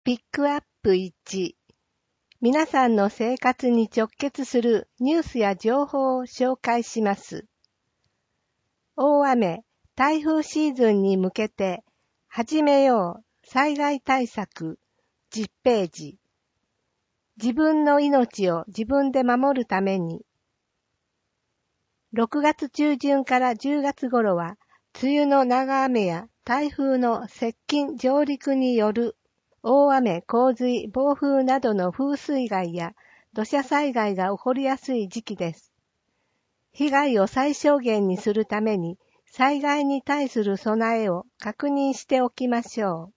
ピックアップ1、皆さんの生活に直結するニュースや情報を紹介します。大雨、台風シーズンに向けて始めよう災害対策10ページ。自分の命を自分で守るために。6月中旬から10月頃は梅雨の長雨や台風の接近上陸による大雨、洪水、暴風などの風水害や土砂災害が起こりやすい時期です。被害を最小限にするために災害に対する備えを確認しておきましょう。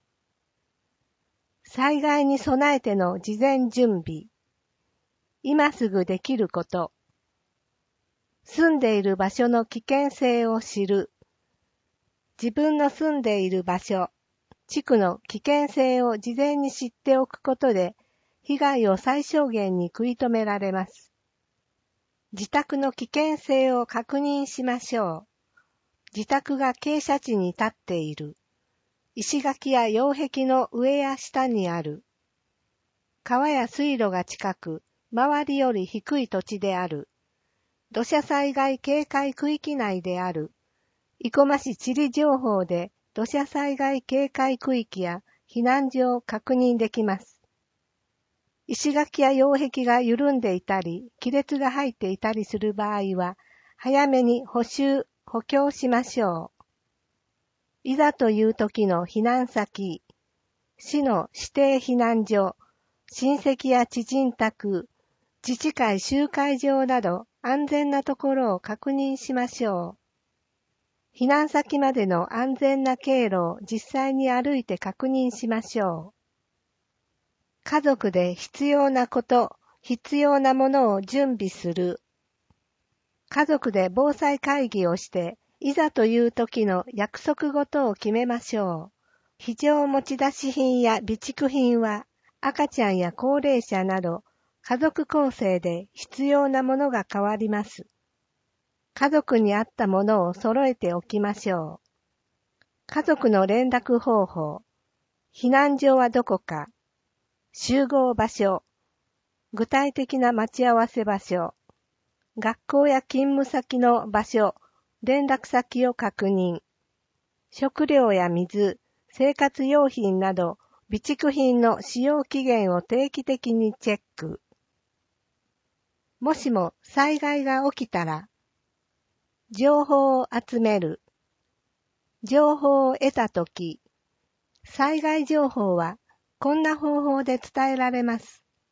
災害に備えての事前準備。今すぐできること。住んでいる場所の危険性を知る。自分の住んでいる場所、地区の危険性を事前に知っておくことで、被害を最小限に食い止められます。自宅の危険性を確認しましょう。自宅が傾斜地に立っている。石垣や擁壁の上や下にある。川や水路が近く、周りより低い土地である。土砂災害警戒区域内である。生駒市地理情報で土砂災害警戒区域や避難所を確認できます。石垣や擁壁が緩んでいたり、亀裂が入っていたりする場合は、早めに補強しましょう。いざという時の避難先、市の指定避難所、親戚や知人宅、自治会集会場など安全なところを確認しましょう。避難先までの安全な経路を実際に歩いて確認しましょう。家族で必要なこと、必要なものを準備する。家族で防災会議をして、いざという時の約束事を決めましょう。非常持ち出し品や備蓄品は、赤ちゃんや高齢者など、家族構成で必要なものが変わります。家族に合ったものを揃えておきましょう。家族の連絡方法、避難所はどこか、集合場所、具体的な待ち合わせ場所、学校や勤務先の場所、連絡先を確認、食料や水、生活用品など備蓄品の使用期限を定期的にチェック。もしも災害が起きたら、情報を集める。情報を得たとき、災害情報はこんな方法で伝えられます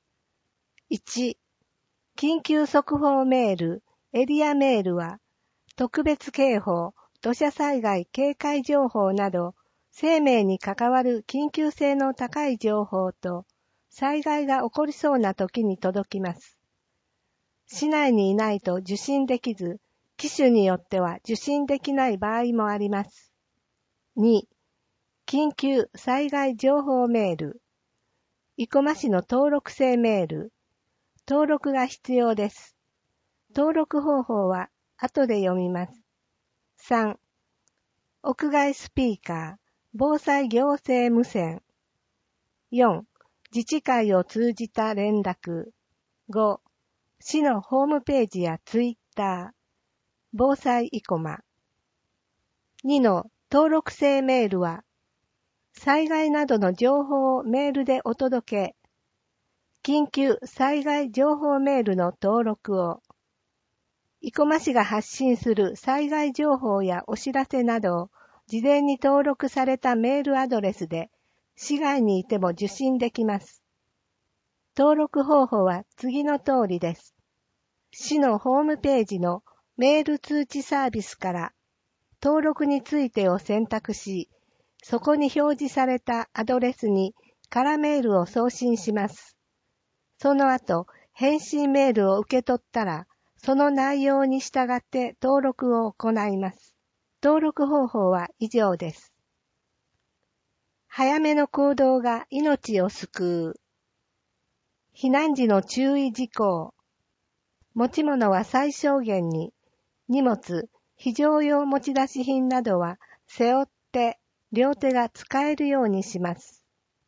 。1、緊急速報メール、エリアメールは、特別警報、土砂災害警戒情報など、生命に関わる緊急性の高い情報と、災害が起こりそうな時に届きます。市内にいないと受信できず、機種によっては受信できない場合もあります。2、緊急災害情報メール。生駒市の登録制メール。登録が必要です。登録方法は後で読みます。3、屋外スピーカー、防災行政無線。4、自治会を通じた連絡。5、市のホームページやツイッター。防災生駒。2の登録制メールは、災害などの情報をメールでお届け。緊急災害情報メールの登録を。生駒市が発信する災害情報やお知らせなどを事前に登録されたメールアドレスで市外にいても受信できます。登録方法は次の通りです。市のホームページのメール通知サービスから登録についてを選択し、そこに表示されたアドレスに空メールを送信します。その後、返信メールを受け取ったら、その内容に従って登録を行います。登録方法は以上です。早めの行動が命を救う。避難時の注意事項。持ち物は最小限に。荷物、非常用持ち出し品などは背負って両手が使えるようにします。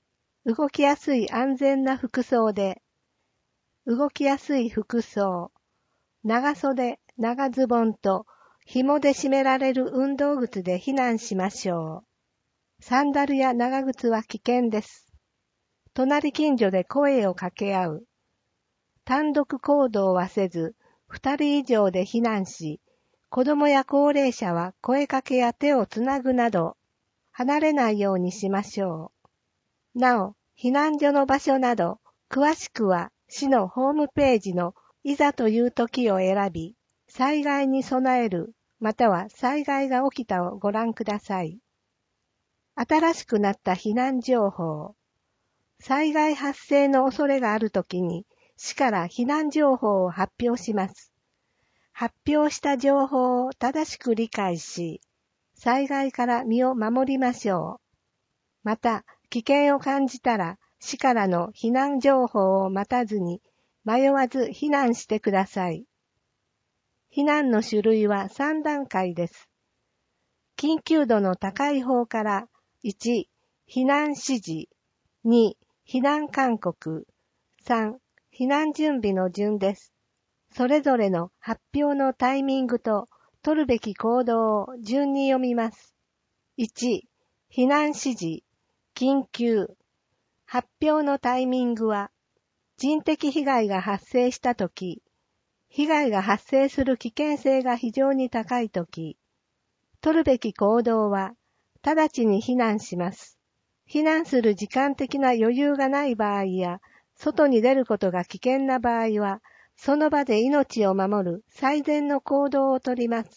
動きやすい安全な服装で、動きやすい服装、長袖、長ズボンと紐で締められる運動靴で避難しましょう。サンダルや長靴は危険です。隣近所で声を掛け合う。単独行動はせず、2人以上で避難し、子供や高齢者は声かけや手をつなぐなど、離れないようにしましょう。なお、避難所の場所など、詳しくは市のホームページのいざという時を選び、災害に備える、または災害が起きたをご覧ください。新しくなった避難情報。災害発生の恐れがあるときに、市から避難情報を発表します。発表した情報を正しく理解し、災害から身を守りましょう。また、危険を感じたら、市からの避難情報を待たずに、迷わず避難してください。避難の種類は3段階です。緊急度の高い方から、1、避難指示、2、避難勧告、3、避難準備の順です。それぞれの発表のタイミングと取るべき行動を順に読みます。1、避難指示、緊急。発表のタイミングは、人的被害が発生したとき、被害が発生する危険性が非常に高いとき、取るべき行動は、直ちに避難します。避難する時間的な余裕がない場合や、外に出ることが危険な場合は、その場で命を守る最善の行動をとります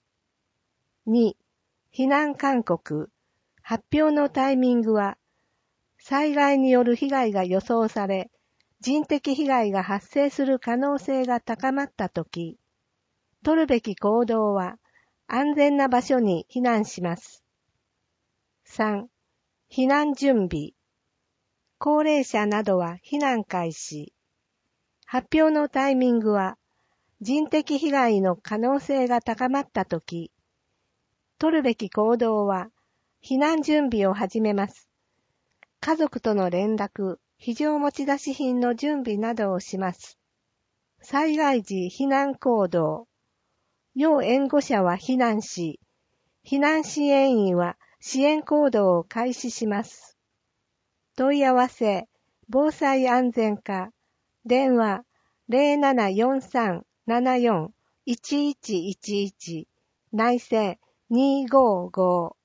。2、避難勧告。発表のタイミングは、災害による被害が予想され、人的被害が発生する可能性が高まったとき、取るべき行動は、安全な場所に避難します。3、避難準備。高齢者などは避難開始。発表のタイミングは、人的被害の可能性が高まったとき、取るべき行動は、避難準備を始めます。家族との連絡、非常持ち出し品の準備などをします。災害時避難行動。要援護者は避難し、避難支援員は支援行動を開始します。問い合わせ、防災安全課、電話 0743741111 内線255